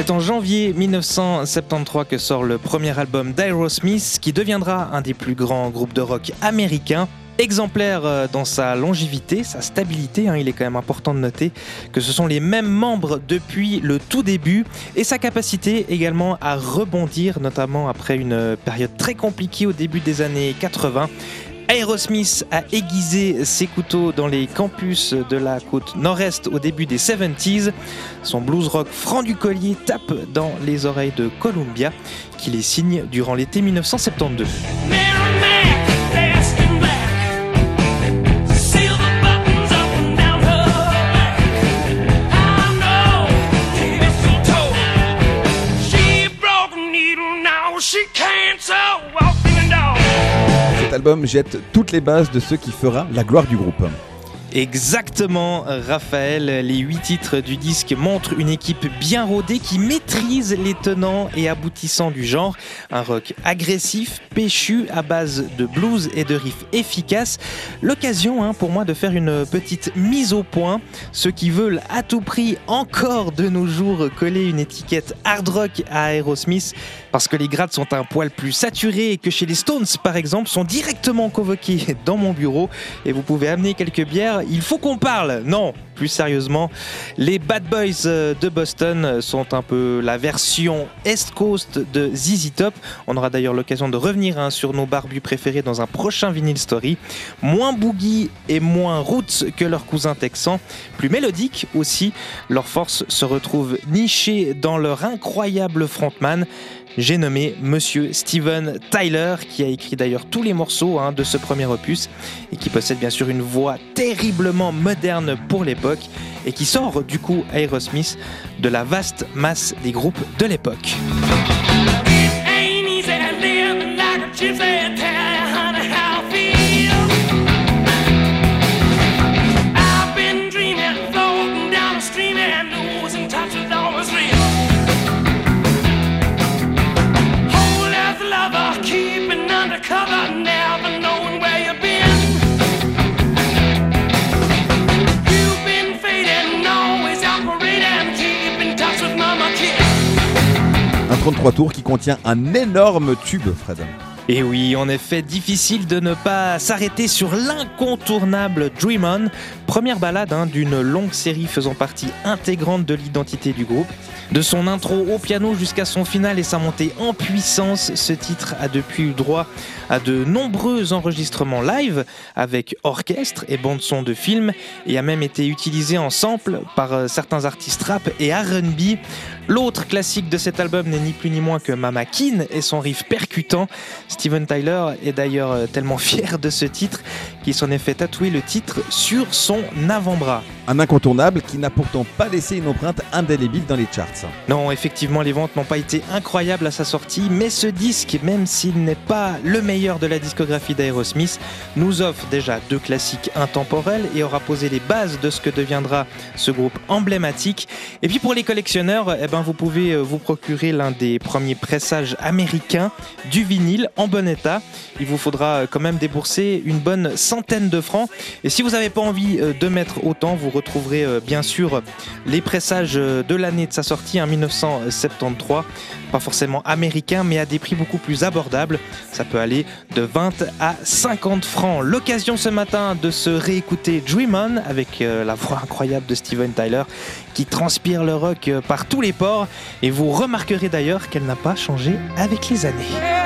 C'est en janvier 1973 que sort le premier album d'Aerosmith, qui deviendra un des plus grands groupes de rock américains. Exemplaire dans sa longévité, sa stabilité, il est quand même important de noter que ce sont les mêmes membres depuis le tout début, et sa capacité également à rebondir, notamment après une période très compliquée au début des années 80. Aerosmith a aiguisé ses couteaux dans les campus de la côte nord-est au début des 70s. Son blues rock franc du collier tape dans les oreilles de Columbia, qui les signe durant l'été 1972. Cet album jette toutes les bases de ce qui fera la gloire du groupe. Exactement, Raphaël. Les 8 titres du disque montrent une équipe bien rodée qui maîtrise les tenants et aboutissants du genre. Un rock agressif, péchu, à base de blues et de riffs efficaces. L'occasion pour moi de faire une petite mise au point. Ceux qui veulent à tout prix encore de nos jours coller une étiquette hard rock à Aerosmith, parce que les grades sont un poil plus saturés et que chez les Stones par exemple, sont directement convoqués dans mon bureau et vous pouvez amener quelques bières. Il faut qu'on parle. Non, plus sérieusement, les Bad Boys de Boston sont un peu la version East Coast de ZZ Top. On aura d'ailleurs l'occasion de revenir sur nos barbus préférés dans un prochain Vinyl Story. Moins boogie et moins roots que leurs cousins texans, plus mélodiques aussi. Leur force se retrouve nichée dans leur incroyable frontman. J'ai nommé Monsieur Steven Tyler, qui a écrit d'ailleurs tous les morceaux de ce premier opus et qui possède bien sûr une voix terriblement moderne pour l'époque et qui sort du coup Aerosmith de la vaste masse des groupes de l'époque. Un 33 tours qui contient un énorme tube, Fred. Et oui, en effet, difficile de ne pas s'arrêter sur l'incontournable Dream On, première balade d'une longue série faisant partie intégrante de l'identité du groupe. De son intro au piano jusqu'à son final et sa montée en puissance, ce titre a depuis eu droit à de nombreux enregistrements live avec orchestre et bande-son de film et a même été utilisé en sample par certains artistes rap et R&B. L'autre classique de cet album n'est ni plus ni moins que Mama Kin et son riff percutant. Steven Tyler est d'ailleurs tellement fier de ce titre qu'il s'en est fait tatouer le titre sur son avant-bras. Un incontournable qui n'a pourtant pas laissé une empreinte indélébile dans les charts. Non, effectivement, les ventes n'ont pas été incroyables à sa sortie, mais ce disque, même s'il n'est pas le meilleur de la discographie d'Aerosmith, nous offre déjà 2 classiques intemporels et aura posé les bases de ce que deviendra ce groupe emblématique. Et puis pour les collectionneurs, vous pouvez vous procurer l'un des premiers pressages américains du vinyle en bon état. Il vous faudra quand même débourser une bonne centaine de francs. Et si vous n'avez pas envie de mettre autant, vous retrouverez bien sûr les pressages de l'année de sa sortie, 1973. Pas forcément américain, mais à des prix beaucoup plus abordables. Ça peut aller de 20 à 50 francs. L'occasion ce matin de se réécouter Dream On avec la voix incroyable de Steven Tyler qui transpire le rock par tous les pores. Et vous remarquerez d'ailleurs qu'elle n'a pas changé avec les années.